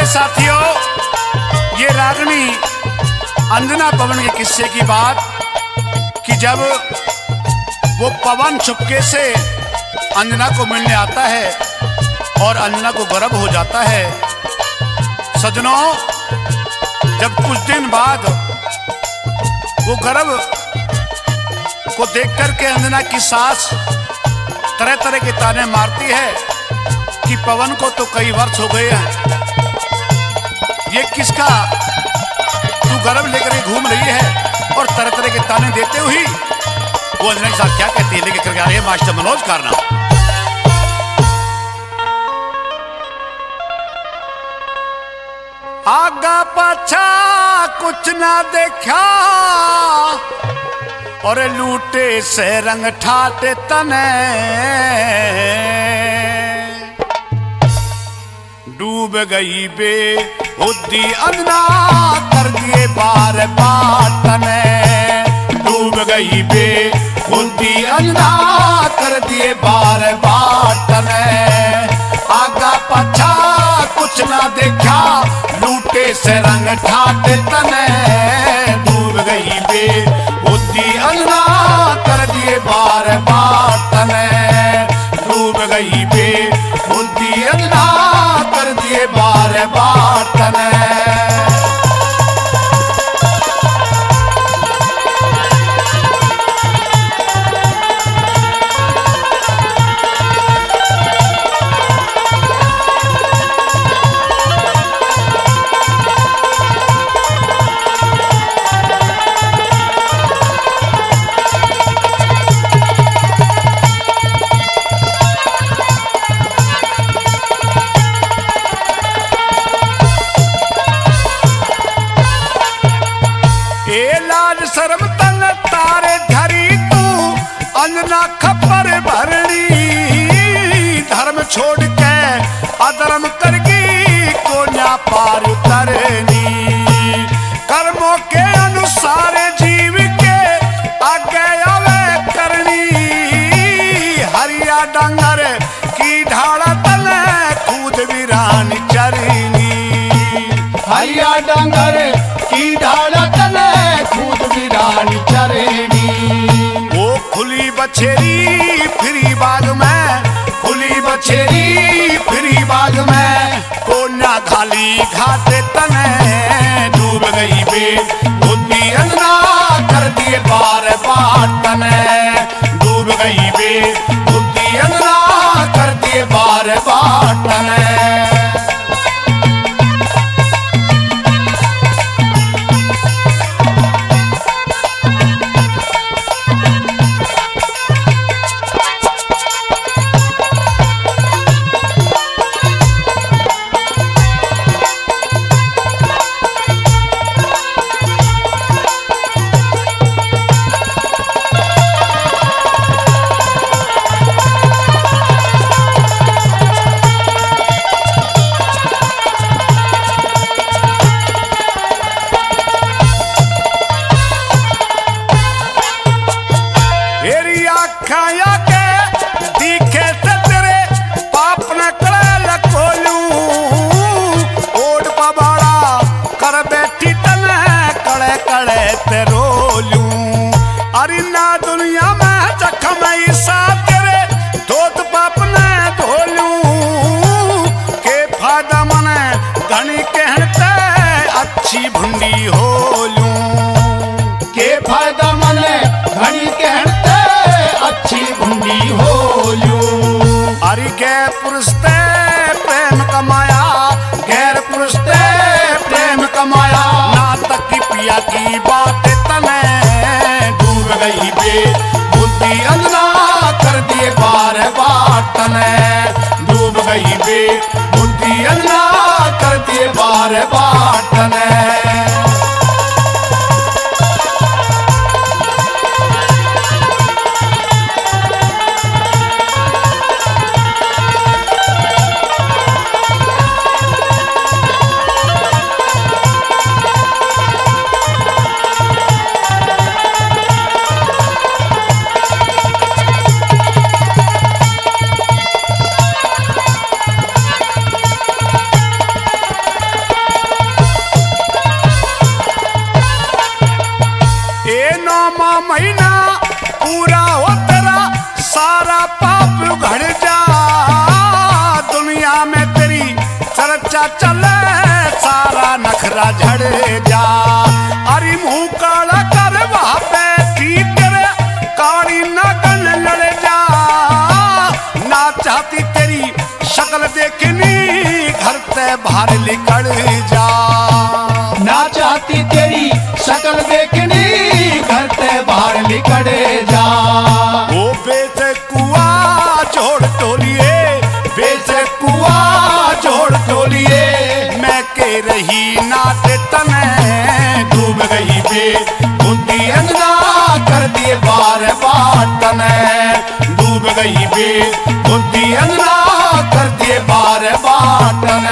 साथियों, ये रागिनी अंजना पवन के किस्से की बात कि जब वो पवन चुपके से अंजना को मिलने आता है और अंजना को गर्भ हो जाता है। सजनों, जब कुछ दिन बाद वो गर्भ को देख करके अंजना की सास तरह तरह के ताने मारती है कि पवन को तो कई वर्ष हो गए हैं, ये किसका तू गर्भ लेकर के घूम रही है, और तरह तरह के ताने देते हुए वो अंजना के साथ क्या कहती है, लेके करके आ रही है मास्टर मनोज कारना। आगा पाछा कुछ ना देखा और लूटे से रंग ठाटे तने, डूब गई बे बुद्धि अंजना कर दिए बार बाटने, डूब गई बे बुद्धि अंजना कर दिए बार बाटने। आगा पाछा कुछ ना देखा लूटे से रंग ठाटे तने, डूब गई बे बुद्धि अंजना कर दिए बार बाटने, डूब गई बे बुद्धि अंजना कर दिए बार बाटने। शर्म तन तारे धरी तू अंजना खबर भरनी, धर्म छोड़ के अधर्म करगी कोन्या पार उतरनी, कर्मों के अनुसार जीव के आगे आवे करनी, हरिया डंगर की ढाड़ा तले कूद वीरान चरनी, हरिया डंगर की ढाड़ा तले कूद वीरान चरनी। वो खुली बछेरी फिरी बाग में, खुली बछेरी फिरी बाग में, कोन्या खाली घाटे तने, डूब गई बे बुद्धि अंजना कर दिए बार बाटने, डूब गई बे बुद्धि अंजना कर दिए बार बाटने। खाया के दिखे से तेरे पाप न करे लकोलू, ओड पबाड़ा कर बैठी तने कड़े कड़े ते रोलू, अरे ना दुनिया में जखम ऐसा तेरे धोत पाप न धोलू, के फायदा मने धनी कहते अच्छी भुंडी होलू, के फायदा मने धनी कहते अच्छी भुंडी होलू। अरे गैर पुरुष ते प्रेम कमाया, गैर पुरुष ते प्रेम कमाया, ना तक की पिया की बात तने, डूब गई बे बुद्धि अंजना कर दिए बार बाटने, डूब गई बे बुद्धि अंजना कर दिए बार बाटने। सारा झड़ जा। अरे मुंह काला कर वहां बैठी तेरे काली नागन लड़ जा। ना चाहती तेरी शक्ल देखनी घर ते बाहर निकल जा। ना चाहती तेरी शक्ल देखनी घर ते बाहर निकल जा। वो बेचकुआ जोड़ टोलिए, बेचकुआ जोड़ टोलिए, मैं के रही नाच तने डूब गई बे बुद्धि अंगना कर दिए बार बाटन। डूब गई बे बुद्धि अंगना कर दिए बार बाटन।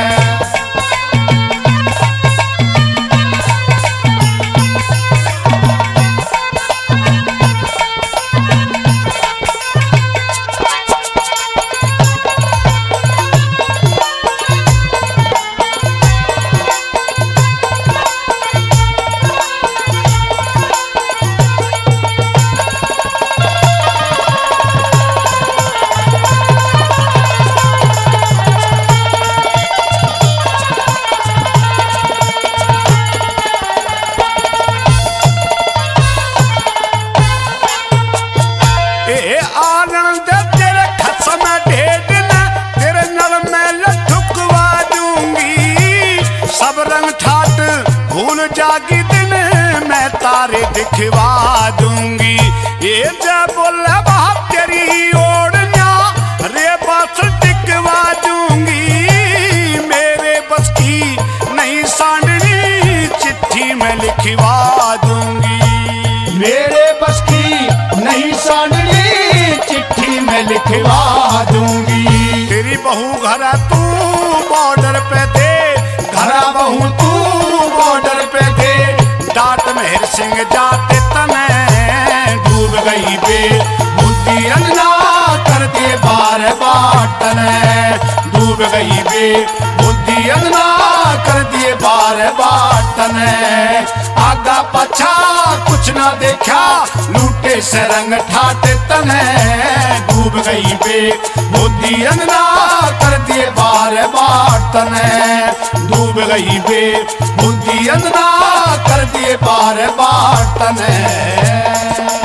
आनंद तेरे खसम ढेर न तेरे नल में लठुकवा दूंगी। सब रंग ठाट भूल जागी दिन मैं तारे दिखवा दूंगी। ये जब बोले बाप तेरी ओढ़ना रे बस टिकवा दूंगी। मेरे बस की नहीं सांडनी चिट्ठी में लिखवा दूंगी। मेरे बस की नहीं सांडनी चिट्ठी में लिखवा दूंगी। तेरी बहू घरा तू बॉर्डर पे दे, घरा बहू तू बॉर्डर पे दे। डाट मेहर सिंह जाते तने डूब गई बे बुद्धि अंगना कर दे बार बाटन। डूब गई बे बुद्धि अंगना कर दिए बार बाटन। आगा पछा कुछ ना देखा लूटे से रंग ठाटे तने डूब गई बे बुद्धि अंगना कर दिए बार बाटन। डूब गई बे बुद्धि अंगना कर दिए बार बाटन।